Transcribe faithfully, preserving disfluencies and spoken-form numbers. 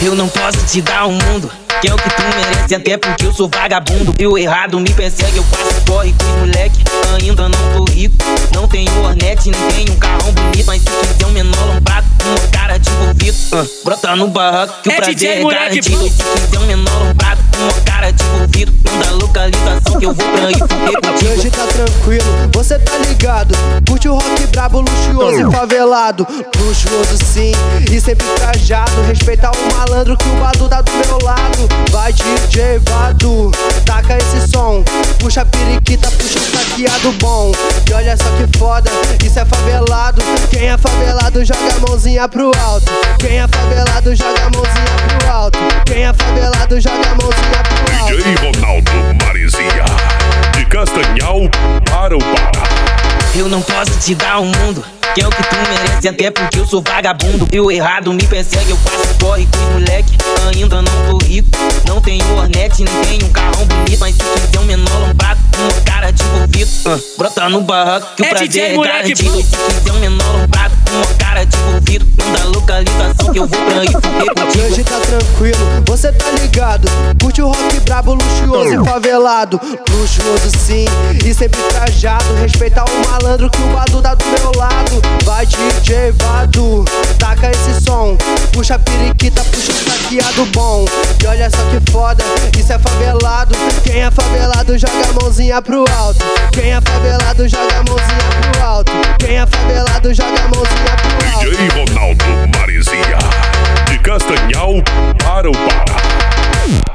Eu não posso te dar o mundo, que é o que tu merece, até porque eu sou vagabundo. Eu errado me persegue, eu faço corre com os moleque. Ainda não tô rico, não tenho Hornet, nem tenho um carrão bonito. Mas se quiser um menor lombrado, uma cara de envolvido, uh, brota no barraco que o É prazer D J é moleque, garantido. E se quiser um menor lombrado, uma cara de envolvido, manda localização que eu vou pra ir fuder contigo. Hoje tá tranquilo, você tá ligado. Curte o rock brabo, luxuoso e favelado. Luxuoso sim, e sempre trajado. Respeitar o malandro que o Badu tá do meu lado. Vai D J Badu, taca esse som. Puxa a periquita, puxa o saqueado bom. E olha só que foda, isso é favelado. Quem é favelado joga a mãozinha pro alto. Quem é favelado joga a mãozinha pro alto. Quem é favelado joga a mãozinha pro alto. D J Ronaldo Marizia, de Castanhal para o Pará. Eu não posso te dar o mundo, que é o que tu merece, até porque eu sou vagabundo. Eu errado me persegue, eu faço corre com os moleque. Ainda não tô rico, não tenho Hornet, nem tenho um carrão bonito. Mas se quiser um menor lombrado, uma cara de envolvido, uh, brota no barraco que o É prazer D J é moleque, garantido. E se quiser um menor lombrado, uma cara de envolvido, manda localização que eu vou pra ir fuder contigo. Hoje tá tranquilo, você tá ligado. Curte o rock brabo, luxuoso e favelado. Luxuoso sim, e sempre trajado. Respeitar o malandro que o Badu tá do meu lado. Vai D J Badu, taca esse som. Puxa a periquita, puxa o saqueado bom. E olha só que foda, isso é favelado. Quem é favelado joga a mãozinha pro alto. Quem é favelado joga a mãozinha pro alto. Quem é favelado joga a mãozinha pro alto. D J Ronaldo Marizia, de Castanhal para o Pará.